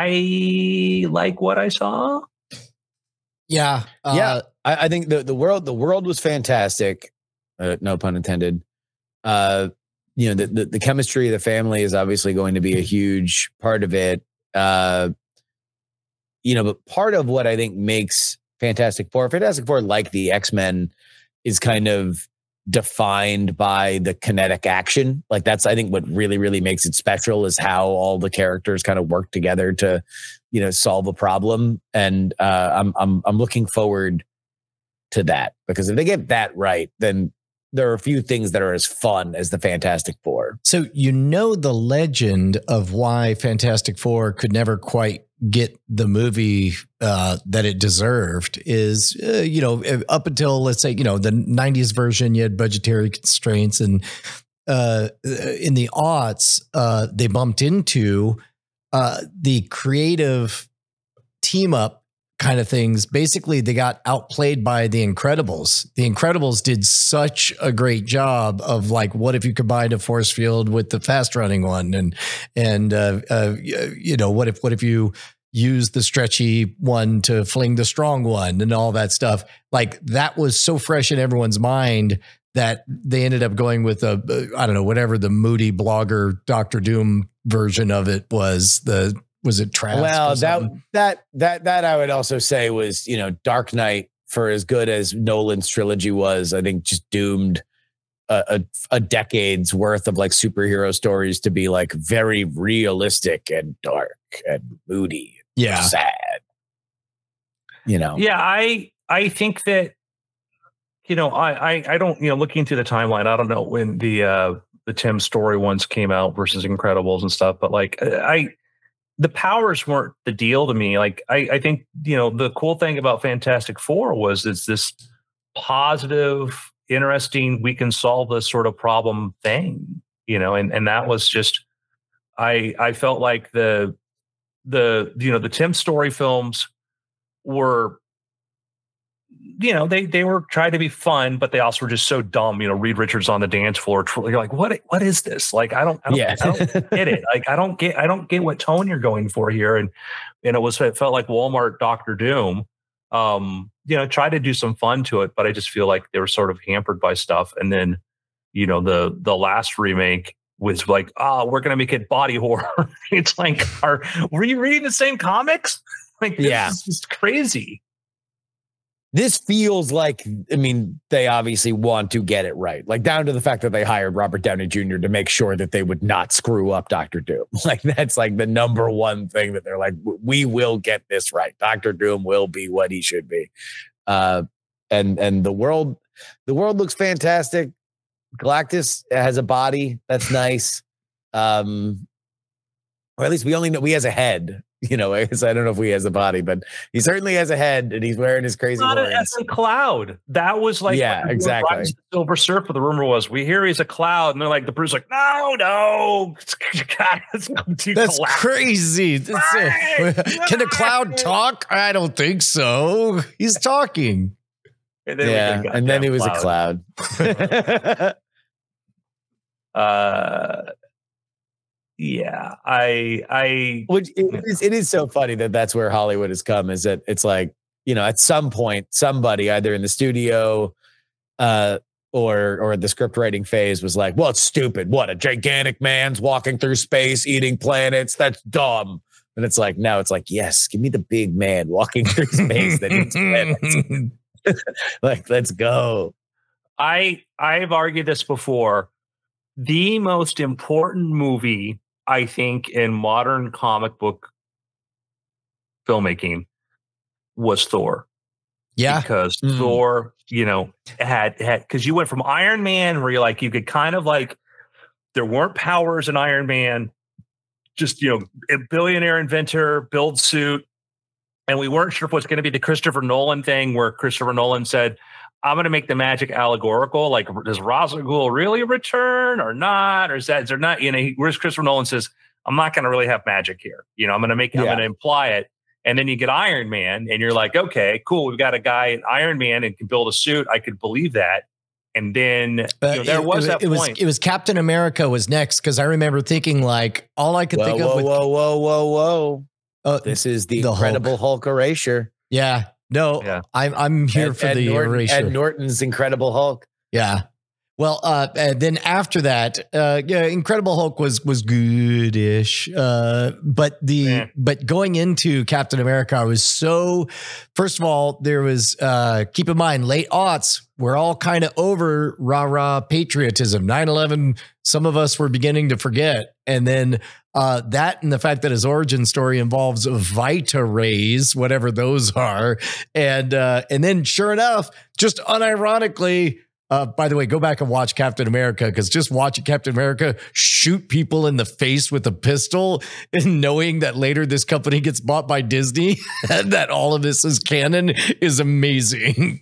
I like what I saw. Yeah. Uh, yeah. I, I think the, the world, the world was fantastic. Uh, no pun intended. Uh, you know, the, the, the chemistry of the family is obviously going to be a huge part of it. Uh, you know, but part of what I think makes Fantastic Four, Fantastic Four, like the X-Men, is kind of defined by the kinetic action. Like that's, I think, what really, really makes it special is how all the characters kind of work together to, you know, solve a problem. And uh, I'm, I'm, I'm looking forward to that, because if they get that right, then there are a few things that are as fun as the Fantastic Four. So, you know, the legend of why Fantastic Four could never quite get the movie uh, that it deserved is, uh, you know, up until, let's say, you know, the nineties version, you had budgetary constraints, and uh, in the aughts, uh, they bumped into uh, the creative team up kind of things. Basically, they got outplayed by the Incredibles. The Incredibles did such a great job of like, what if you combined a force field with the fast running one, and and uh, uh, you know, what if what if you use the stretchy one to fling the strong one, and all that stuff. Like that was so fresh in everyone's mind that they ended up going with a, I don't know, whatever the moody blogger Doctor Doom version of it was. The Was it Trask? Well, that that that that I would also say was, you know, Dark Knight, for as good as Nolan's trilogy was, I think just doomed a, a, a decade's worth of like superhero stories to be like very realistic and dark and moody, and yeah, sad. You know, yeah, I I think that, you know, I I, I don't, you know, looking through the timeline, I don't know when the uh, the Tim Story ones came out versus Incredibles and stuff, but like I. The powers weren't the deal to me. Like, I, I think, you know, the cool thing about Fantastic Four was it's this positive, interesting, we can solve this sort of problem thing, you know, and, and that was just, I, I felt like the, the, you know, the Tim Story films were, you know, they they were trying to be fun, but they also were just so dumb. You know, Reed Richards on the dance floor. You're like, what? What is this? Like, I don't, I don't, yeah. I don't get it. Like, I don't get, I don't get what tone you're going for here. And and it was, it felt like Walmart Doctor Doom. Um, you know, tried to do some fun to it, but I just feel like they were sort of hampered by stuff. And then, you know, the the last remake was like, oh, we're gonna make it body horror. It's like, are were you reading the same comics? Like, this yeah, is just crazy. This feels like, I mean, they obviously want to get it right, like down to the fact that they hired Robert Downey Junior to make sure that they would not screw up Doctor Doom. Like that's like the number one thing that they're like, we will get this right. Doctor Doom will be what he should be. Uh, and and the world, the world looks fantastic. Galactus has a body that's nice, um, or at least we only know he has a head. You know, I don't know if he has a body, but he certainly has a head, and he's wearing his crazy not horns. an cloud. That was like, yeah, exactly. The Silver Surfer. The rumor was we hear he's a cloud, and they're like, the Bruce like, no, no, God, it's that's collapse. Crazy. That's right. Can a cloud talk? I don't think so. He's talking. And then yeah, and then he was cloud. a cloud. uh. Yeah, I, I, which it is, it is so funny that that's where Hollywood has come, is that it's like, you know, at some point, somebody either in the studio uh, or, or the script writing phase was like, well, it's stupid. What, a gigantic man's walking through space, eating planets. That's dumb. And it's like, now it's like, yes, give me the big man walking through space that eats planets. Like, let's go. I, I've argued this before. The most important movie, I think, in modern comic book filmmaking was Thor. Yeah. Because mm. Thor, you know, had, had, because you went from Iron Man, where you're like, you could kind of like, there weren't powers in Iron Man, just, you know, a billionaire inventor, build suit. And we weren't sure if it was going to be the Christopher Nolan thing, where Christopher Nolan said, I'm going to make the magic allegorical. Like, does Ra's al Ghul really return or not? Or is that, is there not, you know, whereas Christopher Nolan says, I'm not going to really have magic here. You know, I'm going to make, yeah. I'm going to imply it. And then you get Iron Man and you're like, okay, cool. We've got a guy in Iron Man and can build a suit. I could believe that. And then you Uh, know, there it, was it, that it was point. it was Captain America was next because I remember thinking like all I could Whoa, think whoa, of with whoa, whoa, whoa, whoa! uh, This is the, the Incredible Hulk. Hulk erasure. yeah no Yeah. I'm I'm here Ed, for Ed the Norton, erasure. Ed Norton's Incredible Hulk. Yeah. Well, uh, and then after that, uh, yeah, Incredible Hulk was was goodish, uh, but the Yeah. but going into Captain America, I was so. First of all, there was uh, keep in mind late aughts. We're all kind of over rah rah patriotism. nine eleven. Some of us were beginning to forget, and then uh, that and the fact that his origin story involves Vita rays, whatever those are, and uh, and then sure enough, just unironically. Uh, by the way, go back and watch Captain America because just watching Captain America shoot people in the face with a pistol and knowing that later this company gets bought by Disney and that all of this is canon is amazing.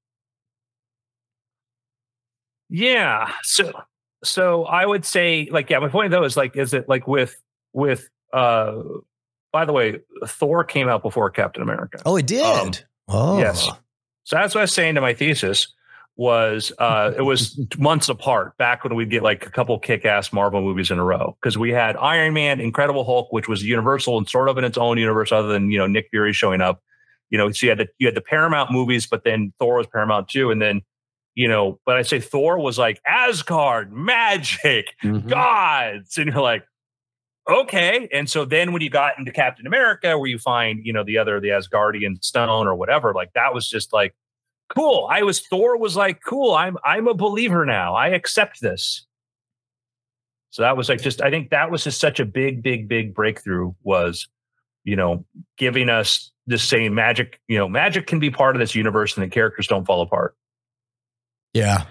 Yeah. So so I would say like yeah, my point though is like is it like with with uh by the way, Thor came out before Captain America. Oh, it did. Um, oh, Yes. So that's what I was saying to my thesis was uh it was months apart back when we'd get like a couple kick-ass Marvel movies in a row because we had Iron Man, Incredible Hulk, which was Universal and sort of in its own universe other than, you know, Nick Fury showing up. You know, so you had the you had the Paramount movies, but then Thor was Paramount too. And then, you know, but I say Thor was like Asgard, magic, Mhm. gods. And you're like, okay. And so then when you got into Captain America, where you find, you know, the other, the Asgardian stone or whatever, like that was just like, cool. I was Thor was like, cool. I'm I'm a believer now. I accept this. So that was like just I think that was just such a big, big, big breakthrough was, you know, giving us the same magic, you know, magic can be part of this universe and the characters don't fall apart. yeah.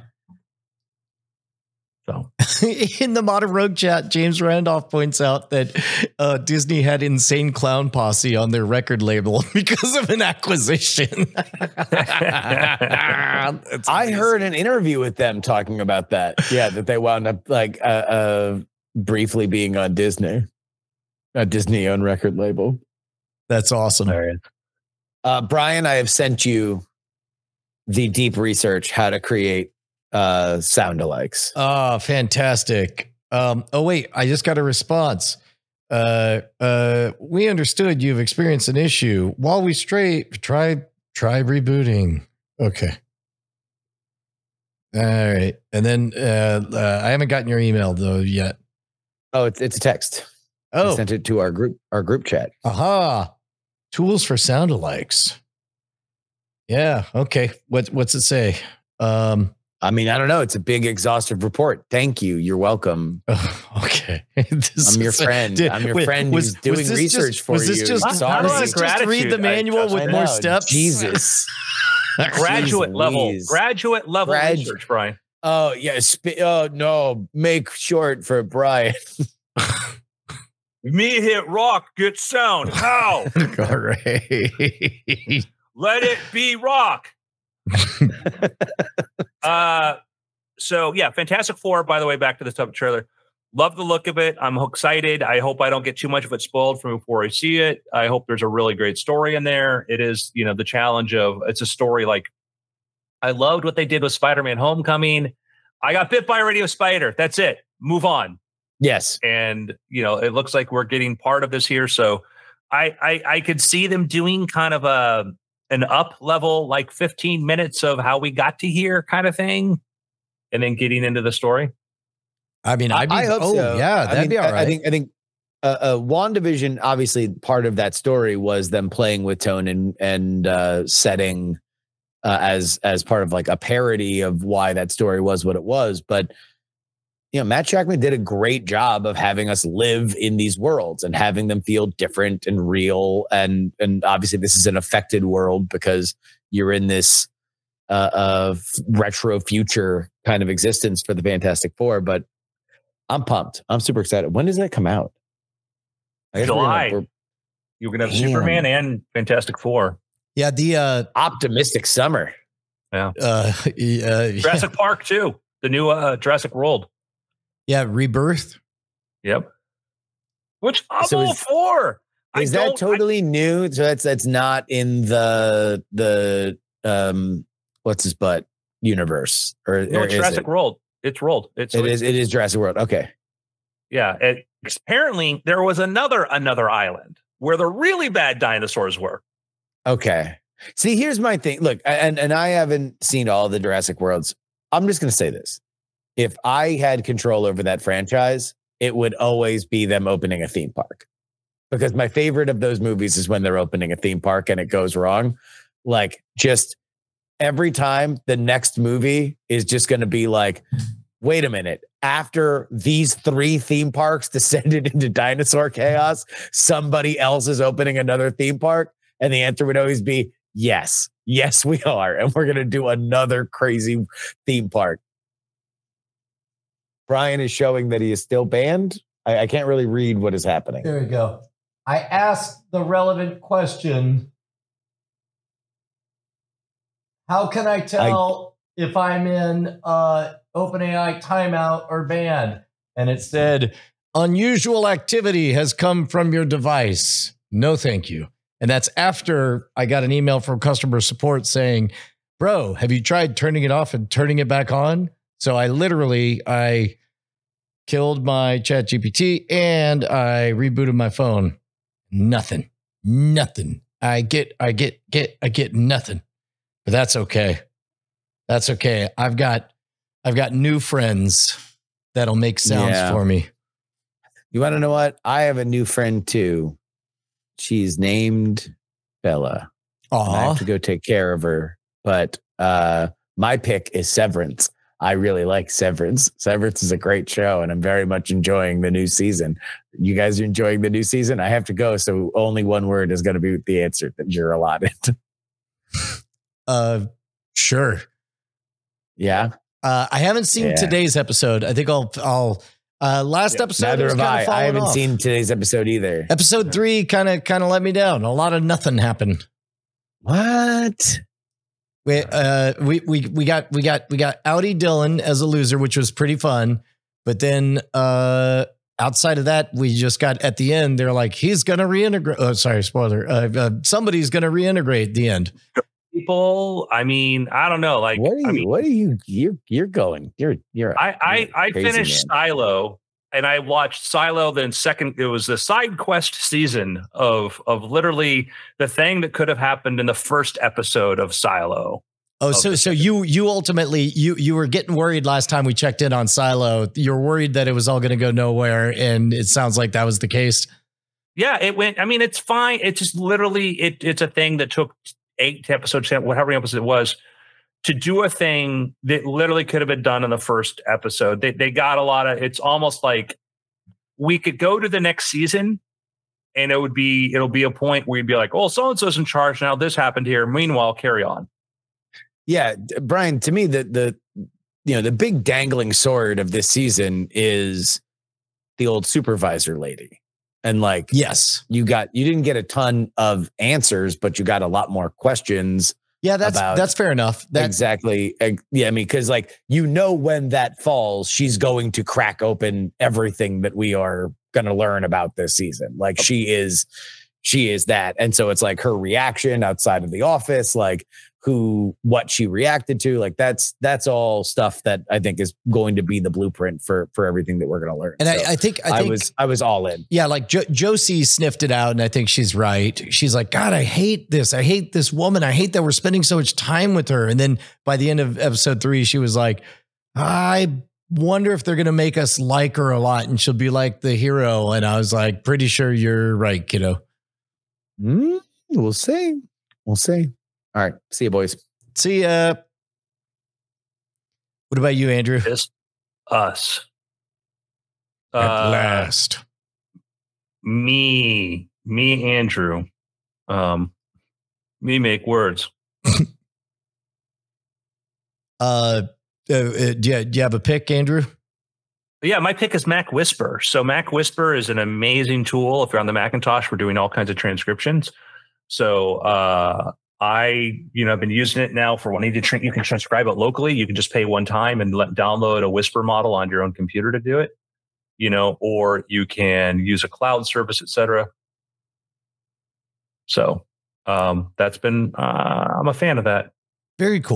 So In the Modern Rogue chat, James Randolph points out that uh, Disney had Insane Clown Posse on their record label because of an acquisition. I heard an interview with them talking about that. Yeah, that they wound up like uh, uh briefly being on Disney, a Disney-owned record label. That's awesome. Uh, Brian, I have sent you the deep research how to create uh, sound alikes. Oh, fantastic. Um, oh, wait, I just got a response. Uh, uh, we understood you've experienced an issue. While we straight, try, try rebooting. Okay. All right. And then uh, uh, I haven't gotten your email, though, yet. Oh, it's it's a text. I Oh, sent it to our group our group chat. aha. Tools for sound alikes. Yeah. Okay. What, what's it say? Um, I mean, I don't know. It's a big, exhaustive report. Thank you. You're welcome. oh, okay. This I'm your is- friend. did- I'm your wait, friend was- who's doing was this research just- for was this you. just- Sorry. was this just read the Gratitude. manual I- with I more know. steps? Jesus. graduate Jeez level, Louise. graduate level Grad- research, Brian. Oh, yeah. Sp- oh, no. Make short for Brian. Me hit rock, get sound. How? All right. Let it be rock. uh so yeah, Fantastic Four, by the way, back to the sub trailer. Love the look of it. I'm excited. I hope I don't get too much of it spoiled from before I see it. I hope there's a really great story in there. It is, you know, the challenge of it's a story like I loved what they did with Spider-Man Homecoming. I got bit by a radio spider. That's it. Move on. Yes. And you know, it looks like we're getting part of this here. So I I, I could see them doing kind of a an up level, like fifteen minutes of how we got to here kind of thing, and then getting into the story. I mean, I'd be, I hope oh, so. yeah, I that'd mean, be all I- right. I think I think uh, uh, WandaVision, obviously, part of that story was them playing with tone and and uh, setting uh, as as part of like a parody of why that story was what it was. But you know, Matt Shackman did a great job of having us live in these worlds and having them feel different and real. And and obviously, this is an affected world because you're in this uh, uh, retro future kind of existence for the Fantastic Four. But I'm pumped. I'm super excited. When does that come out? I guess we're gonna- July. we're You're gonna have Damn. Superman and Fantastic Four. yeah, the, uh, optimistic summer. uh, uh, yeah, Jurassic Park too. The new uh, Jurassic World. yeah, Rebirth. Yep. Which I'm So all is- for. I Is that don't- I- totally new? So that's that's not in the the um what's his butt universe, or, No, or it's is Jurassic it? World. It's World. It's It is. It is Jurassic World. Okay. Yeah. It, apparently, there was another another island where the really bad dinosaurs were. Okay. See, here's my thing. Look, and and I haven't seen all the Jurassic Worlds. I'm just going to say this: if I had control over that franchise, it would always be them opening a theme park. Because my favorite of those movies is when they're opening a theme park and it goes wrong. Like, just every time the next movie is just going to be like, wait a minute, after these three theme parks descended into dinosaur chaos, somebody else is opening another theme park? And the answer would always be, yes, yes, we are. And we're going to do another crazy theme park. Brian is showing that he is still banned. I, I can't really read what is happening. There we go. I asked the relevant question. How can I tell I, if I'm in uh, OpenAI timeout or banned? And it said, unusual activity has come from your device. No, thank you. And that's after I got an email from customer support saying, bro, have you tried turning it off and turning it back on? So I literally, I killed my ChatGPT and I rebooted my phone. Nothing, nothing. I get, I get, get, I get nothing, but that's okay. That's okay. I've got, I've got new friends that'll make sounds yeah. for me. You want to know what? I have a new friend too. She's named Bella. Aww. I have to go take care of her. But uh, my pick is Severance. I really like Severance. Severance is a great show, and I'm very much enjoying the new season. You guys are enjoying the new season? I have to go, so only one word is going to be the answer that you're allotted. uh, sure. Yeah. Uh, I haven't seen yeah. today's episode. I think I'll. I'll. Uh, last yeah, episode. Neither have I. I haven't off. seen today's episode either. Episode three kind of kind of let me down. A lot of nothing happened. What? We uh we we we got we got we got Audi Dillon as a loser, which was pretty fun. But then uh outside of that, we just got at the end. They're like, he's gonna reintegrate. Oh, sorry, spoiler. Uh, uh, somebody's gonna reintegrate. The end. People, I mean, I don't know. Like, what are you? I mean, what are you? You're you're going. You're you're. I I, you're I finished man. Silo, and I watched Silo. Then second, it was the side quest season of of literally the thing that could have happened in the first episode of Silo. Oh, so so you you ultimately you you were getting worried last time we checked in on Silo. You're worried that it was all going to go nowhere, and it sounds like that was the case. Yeah, it went. I mean, it's fine. It's just literally it. It's a thing that took eight episodes, whatever many episodes it was, to do a thing that literally could have been done in the first episode. They they got a lot of. It's almost like we could go to the next season, and it would be it'll be a point where you'd be like, oh, so and so's in charge now. This happened here. Meanwhile, carry on. Yeah, Brian. To me, the the you know the big dangling sword of this season is the old supervisor lady. And like, yes, you got you didn't get a ton of answers, but you got a lot more questions. Yeah, that's about that's fair enough. That's exactly. Yeah, I mean, because like, you know, when that falls, she's going to crack open everything that we are going to learn about this season. Like, she is, she is that, and so it's like her reaction outside of the office, like who, what she reacted to, like that's that's all stuff that I think is going to be the blueprint for for everything that we're going to learn. And so I, I think I, think, I was I was all in. Yeah, like jo- Josie sniffed it out, and I think she's right. She's like, God, I hate this. I hate this woman. I hate that we're spending so much time with her. And then by the end of episode three, she was like, I wonder if they're going to make us like her a lot, and she'll be like the hero. And I was like, pretty sure you're right, kiddo. Mm, we'll see. We'll see. All right. See you, boys. See ya. What about you, Andrew? It's us. At uh, last. Me. Me, Andrew. Um, me make words. uh, uh, do, you, do you have a pick, Andrew? Yeah, my pick is Mac Whisper. So Mac Whisper is an amazing tool. If you're on the Macintosh, we're doing all kinds of transcriptions. So uh, I, you know, I've been using it now for wanting to. Tra- you can transcribe it locally. You can just pay one time and let download a Whisper model on your own computer to do it. You know, or you can use a cloud service, et cetera. So um, that's been. Uh, I'm a fan of that. Very cool.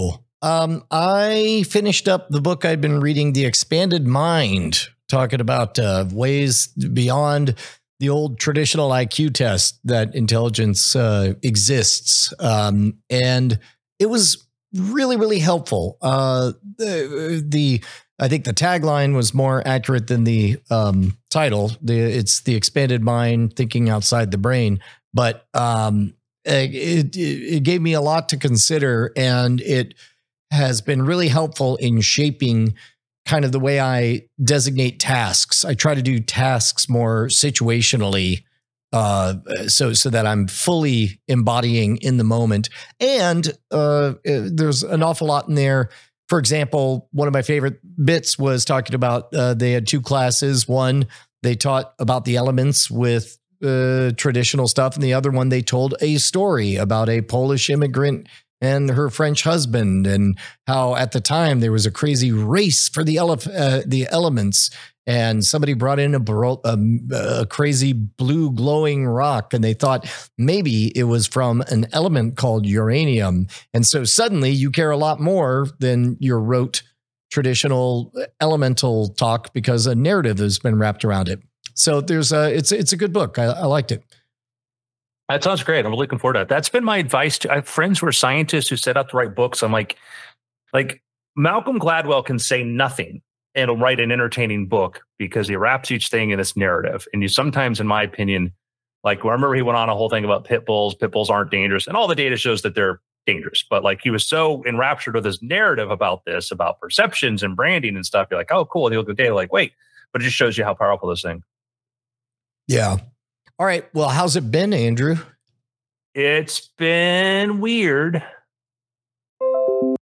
Um, I finished up the book I'd been reading, The Expanded Mind, talking about uh, ways beyond the old traditional I Q test that intelligence uh, exists. Um, and it was really, really helpful. Uh, the, the I think the tagline was more accurate than the um, title. The, it's The Expanded Mind, Thinking Outside the Brain. But um, it, it, it gave me a lot to consider, and it has been really helpful in shaping kind of the way I designate tasks. I try to do tasks more situationally, uh, so so that I'm fully embodying in the moment. And uh, there's an awful lot in there. For example, one of my favorite bits was talking about uh, they had two classes. One, they taught about the elements with uh, traditional stuff, and the other one, they told a story about a Polish immigrant and her French husband, and how at the time there was a crazy race for the ele- uh, the elements, and somebody brought in a, bro- a, a crazy blue glowing rock, and they thought maybe it was from an element called uranium. And so suddenly you care a lot more than your rote traditional elemental talk, because a narrative has been wrapped around it. So there's a, it's it's a good book. I, I liked it. That sounds great. I'm looking forward to it. That's been my advice to I have friends who are scientists who set out to write books. I'm like, like Malcolm Gladwell can say nothing and he'll write an entertaining book because he wraps each thing in this narrative. And you sometimes, in my opinion, like, remember he went on a whole thing about pit bulls. Pit bulls aren't dangerous. And all the data shows that they're dangerous. But like, he was so enraptured with his narrative about this, about perceptions and branding and stuff. You're like, oh, cool. And he'll go data like, wait, but it just shows you how powerful this thing. Yeah. All right. Well, how's it been, Andrew? It's been weird.